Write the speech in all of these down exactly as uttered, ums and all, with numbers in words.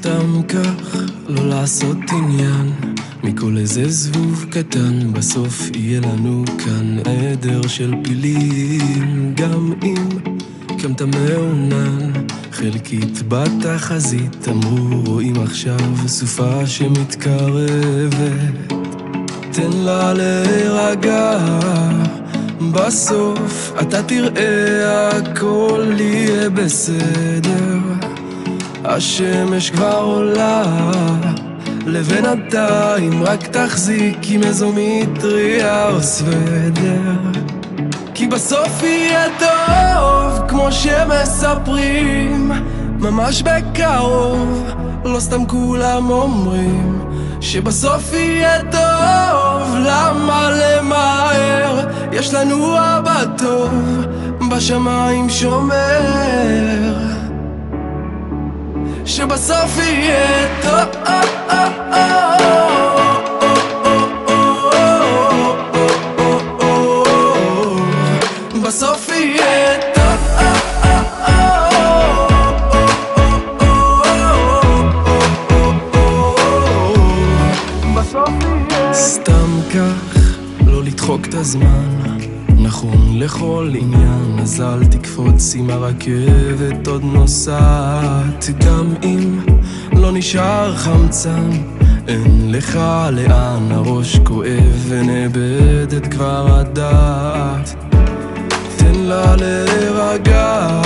סתם כך, לא לעשות עניין מכל איזה זבוב קטן, בסוף יהיה לנו כאן עדר של פילים. גם אם קמת מעונן חלקית בתחזית, אמרו רואים עכשיו סופה שמתקרבת, תן לה להירגע, בסוף אתה תראה הכל יהיה בסדר. השמש כבר עולה, לבינתיים רק תחזיק עם איזו מטריה או סוודר, כי בסוף יהיה טוב כמו שמספרים, ממש בקרוב, לא סתם כולם אומרים שבסוף יהיה טוב. למה למהר? יש לנו אבא טוב בשמיים שומר, שבסוף יהיה טוב. בסוף יהיה טוב. בסוף יהיה סתם כך, לא לדחוק את הזמן, נכון לכל עניין, אז אל תקפוץ עם הרכבת עוד נוסעת. גם אם לא נשאר חמצן, אין לך לאן, הראש כואב ונאבדת כבר הדעת, תן לה להירגע,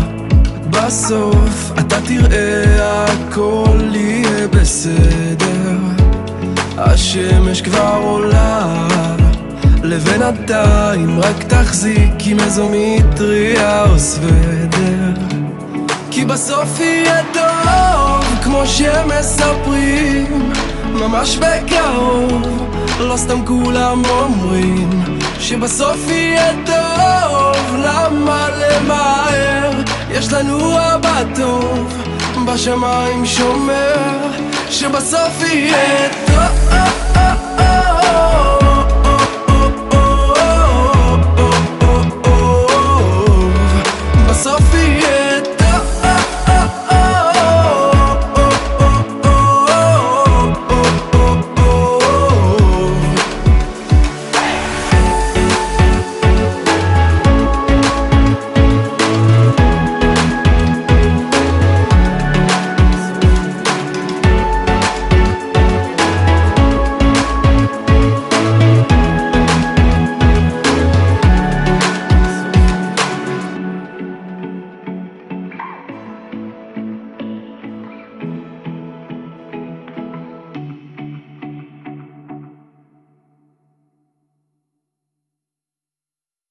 בסוף אתה תראה הכל יהיה בסדר. השמש כבר עולה, לבינתיים רק תחזיק עם איזו מטריה או סוודר, כי בסוף יהיה טוב כמו שמספרים, ממש בקרוב, לא סתם כולם אומרים שבסוף יהיה טוב. למה למהר? יש לנו אבא טוב בשמיים שומר, שבסוף יהיה טוב.